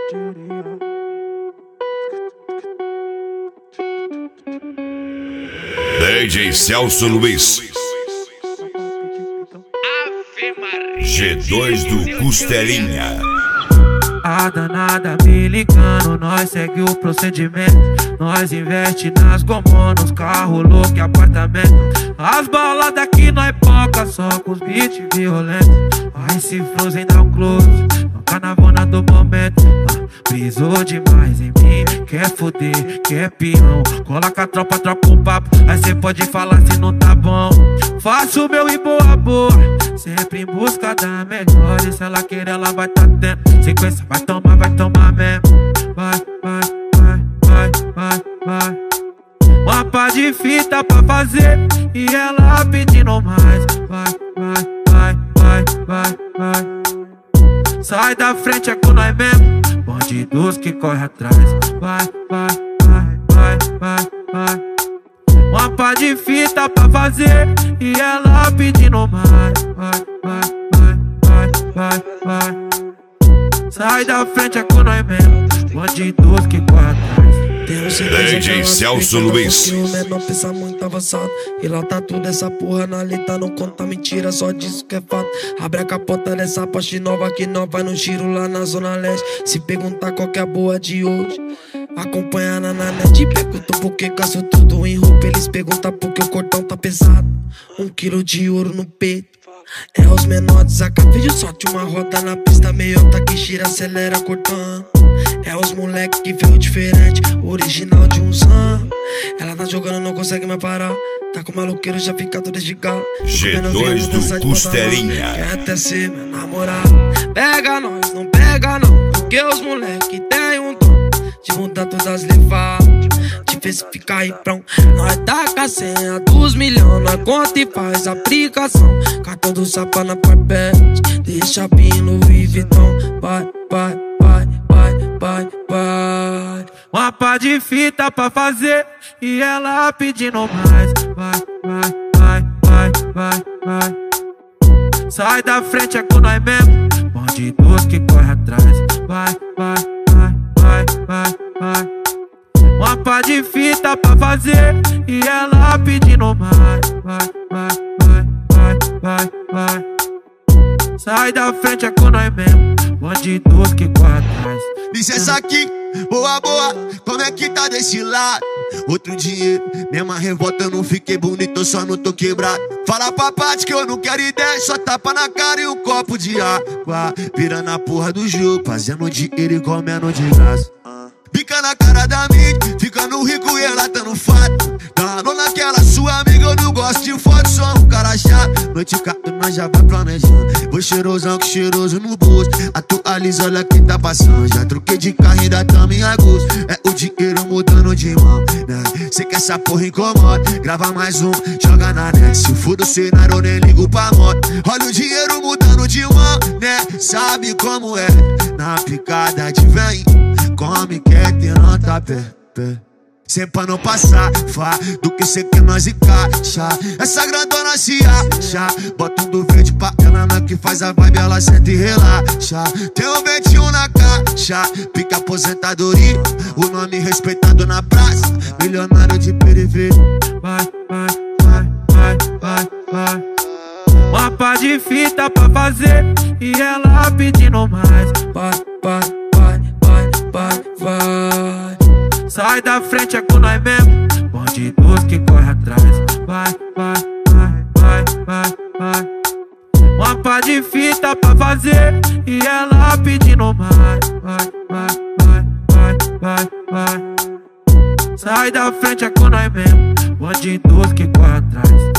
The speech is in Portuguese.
DJ Celso Luiz, G2 do Costelinha. A danada me ligando, nós segue o procedimento. Nós investe nas gomos, nos carros loucos e apartamento. As baladas aqui nós poca, só com os beats violentos. Aí se Frozen dá um close, no carnavona do momento. Brisou demais em mim, quer foder, quer peão. Cola com a tropa, troca um papo, aí cê pode falar se não tá bom. Faço o meu e boa boa, sempre em busca da melhor. E se ela querer, ela vai tá tendo sequência, vai tomar mesmo. Vai, vai, vai, vai, vai, vai. Uma pá de fita pra fazer e ela pedindo mais. Vai, vai, vai, vai, vai, vai. Sai da frente, é com nós mesmo, bandidos que corre atrás. Vai, vai, vai, vai, vai, vai. Uma pá de fita pra fazer e ela pedindo mais. Vai, vai, vai, vai, vai, vai. Sai da frente, é com nós mesmo, bandidos que corre atrás. DJ Celso Luiz. O menor pensa muito avançado. E lá tá tudo essa porra na letra, não conta mentira, só disso que é fato. Abre a capota dessa Porsche nova que nós vai no giro lá na Zona Leste. Se perguntar qual que é a boa de hoje, acompanha na net. Perguntam por que gasto tudo em roupa, eles perguntam por que o cordão tá pesado. 1 quilo de ouro no peito. É os menores, a vídeo sorte uma roda na pista meio alta que gira, acelera cortando. É os moleque que veio diferente, original de uns anos. Ela tá jogando, não consegue mais parar. Tá com maloqueiro, já fica todo desligado. G2 do Costelinha. Quer até ser meu namorado. Pega nós, não pega não, porque os moleque tem um dom de mudar todas as levadas, de ver se fica aí pronto. Nós taca a senha dos milhões, nós conta e faz aplicação. Cartão do Sapa na Parpete, deixa pino e Vitão. Vai, vai, vai, vai, vai, vai. Uma pá de fita pra fazer e ela pedindo mais. Vai, vai, vai, vai, vai, vai. Sai da frente, é com nós mesmo, bandidos que corre atrás. Vai, vai, vai, vai, vai, vai. Uma pá de fita pra fazer e ela pedindo mais. Vai, vai, vai, vai, vai, vai. Sai da frente, é com nós mesmo, bandidos que corre atrás. Licença aqui, boa, boa, como é que tá desse lado? Outro dinheiro, mesma revolta, eu não fiquei bonito, eu só não tô quebrado. Fala pra parte que eu não quero ideia, só tapa na cara e um copo de água. Virando a porra do jogo, fazendo dinheiro e comendo de graça. Pica na cara da mídia, ficando rico e ela tá no fato. Dando naquela sua amiga, eu não gosto de foto, sou um cara chato. Noite cata, nós já vai planejando. Vou cheirosão que cheiroso no bolso. Atualiza, olha quem tá passando. Já troquei de carro, ainda tamo em agosto. É o dinheiro mudando de mão, né? Cê que essa porra incomoda, grava mais um, joga na net. Se for do cenário, eu nem ligo pra moto. Olha o dinheiro mudando de mão, né? Sabe como é, na picada de vem. Come, quer ter nota pé. Sempre pra não passar, fá, do que cê quer nós encaixa. Essa grandona se acha, bota um do verde pra ela, na que faz a vibe, ela senta e relaxa. Tem um 21 na caixa, pica aposentadoria, o nome respeitado na praça, milionário de periferia. Vai, vai, vai, vai, vai, vai. Uma pá de fita pra fazer e ela pedindo mais. Vai, vai, vai, vai, vai, vai. Sai da frente, é com nós mesmo, bandidos que corre atrás. Vai, vai, vai, vai, vai, vai. Uma pá de fita pra fazer e ela pedindo mais. Vai, vai, vai, vai, vai, vai. Sai da frente, é com nós mesmo, bandidos que corre atrás.